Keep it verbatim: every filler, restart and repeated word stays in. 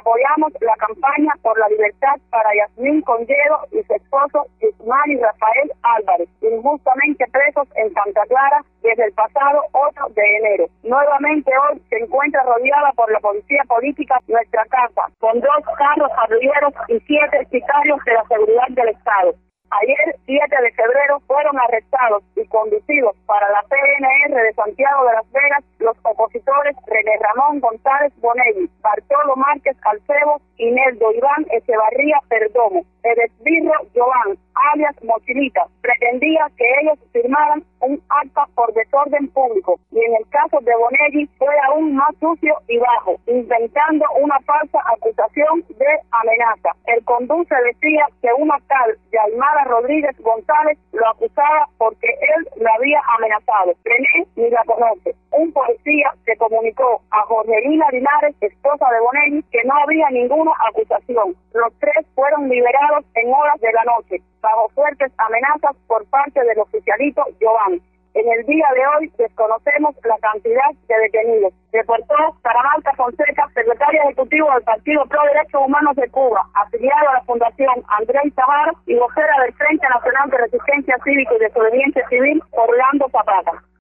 Apoyamos la campaña por la libertad para Yasmín Congedo y su esposo Yusmani Rafael Álvarez, injustamente presos en Santa Clara desde el pasado ocho de enero. Nuevamente hoy se encuentra rodeada por la policía política nuestra casa, con dos carros patrulleros y siete sicarios de la seguridad del Estado. Ayer, siete de febrero, fueron arrestados y conducidos para la P N R de Santiago de Las Vegas los opositores René Ramón González Bonelli, Bartolo Márquez Alcebo y Neldo Iván Echevarría Perdomo. El esbirro Joan, alias Mochilita, pretendía que ellos firmaran un acta por desorden público, y en el caso de Bonelli fue aún más sucio y bajo, inventando una falsa acusación de amenaza. El conduce decía que una tal Yalmara Rodríguez González lo acusaba porque él lo había amenazado. René ni la conoce. Un policía se comunicó a Jorgelina Linares, esposa de Bonelli, que no había ninguna acusación. Los tres fueron liberados en horas de la noche, bajo fuertes amenazas por parte del oficialito Joan. En el día de hoy desconocemos la cantidad de detenidos. Reportó Saramarca Fonseca, secretaria ejecutivo del Partido Pro Derechos Humanos de Cuba, afiliado a la Fundación Andrés Sahara y vocera del Frente Nacional de Resistencia Cívica y Desobediencia Civil, Orlando Zapata.